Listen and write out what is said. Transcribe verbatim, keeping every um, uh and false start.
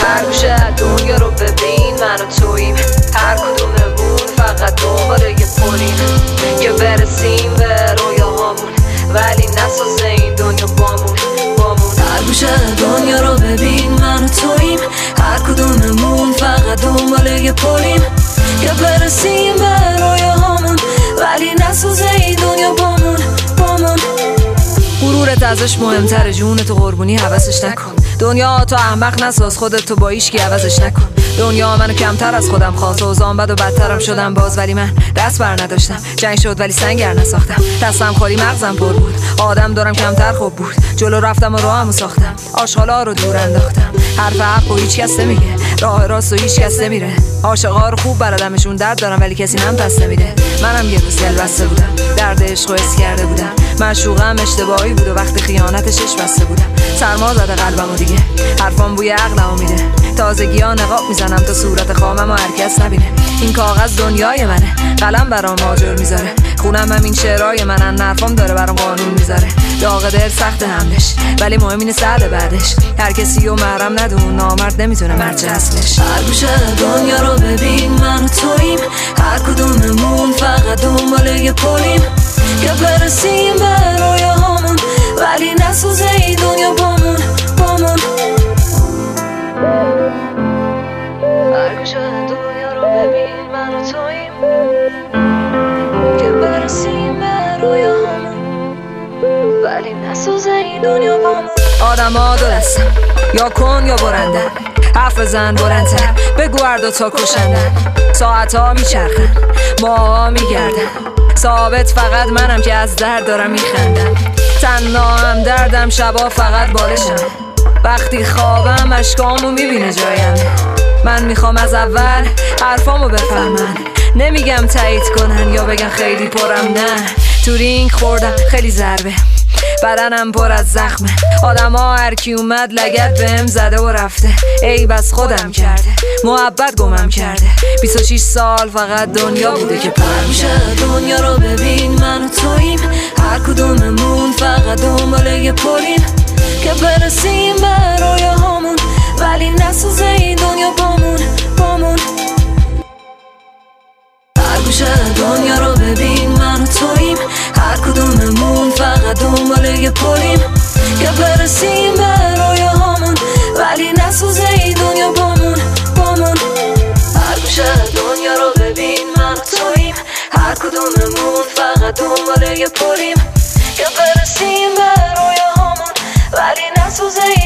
هر گوشه دنیا رو ببین من و توییم، هر کدوممون فقط دنبال یه پلیم که برسیم به رویاهامون، ولی نسازه این دنیا بامون بامون. هر گوشه دنیا رو ببین من و توییم، هر کدوممون فقط دنبال یه پلیم که برسیم به رویاهامون، ولی نسازه این دنیا بامون بامون. غرورت ازش مهمتره، جونتو قربونی حواسش نکن. دنیا تو احمق نساز، خودت تو با هیچکی عوضش نکن. دنیا منو کمتر از خودم خواست، اوضاعم بد و بدترم شدم باز، ولی من دست بر نداشتم. جنگ شد ولی سنگر نساختم، دستم خالی مغزم پر بود. آدم دارم کمتر خوب بود، جلو رفتم و راهمو ساختم. آشغالا رو دور انداختم، حرف حق و هیچ کس نمیگه، راه راست و هیچ کس نمیره. عاشقا رو خوب بلدمشون، درد دارم ولی کسی نم پس نمیده. منم یه روز دل بسته بودم، درد عشق و حس کرده بودم. معشوقم اشتباهی بود و وقتی خیانتش اش بسته بودم. سرما زده قلبمو دیگه، حرفام بوی عقلمو میده. تازگی ها نقاب میزنم تا صورت خامم و هر کس نبینه. این کاغذ دنیای منه، قلم برام آجر میذاره. خونم هم این شعرهای منن، حرفام داره برام قانون میذاره. داغ دل سخت حملش، ولی مهم اینه سهل بعدش. هر کسی و محرم ندون، نامرد نمیتونه مرج اصلش. هر گوشه دنیا رو ببین من و توییم، هر کدوممون فقط دنبال یه پلیم که برسیم به رویاهامون، ولی نسازه این دنیا بامون بامون. هر گوشه دنیا رو ببین من و توییم که برسیم به رویاهامون، ولی نسازه این دنیا بامون. آدم ها دو دستم، یا کن یا برندن. حرف بزن بلندتر، بگو هر دوتا کشندن. ساعت ها میچرخن، ماها میگردن، ثابت فقط منم که از درد دارم میخندم. تنها هم دردم، شبا فقط بالشم. وقتی خوابم اشکامو میبینه جایم. من میخوام از اول حرفامو بفهمن، نمیگم تایید کنن یا بگن خیلی پرم، نه. تو رینگ خوردم خیلی ضربه، بدنم پر از زخمه. آدم ها هرکی اومد لگد بهم زده و رفته. ای بس خودم کرده، محبت گمم کرده. بیست و شش سال فقط دنیا بوده که پر میشه. دنیا رو ببین من و توییم، هر کدوممون فقط دنبال یه پلیم که برسیم به رویاهامون، ولی نسازه این دنیا بامون بامون. هر گوشه دنیا رو ببین من و توییم، هر کدوممون فقط دنبال یه پلیم که برسیم به رویاهامون، ولی نسازه این دنیا بامون بامون. هر گوشه دنیا رو ببین من و توییم، هر کدوممون فقط دنبال یه پلیم که برسیم به رویاهامون، ولی نسازه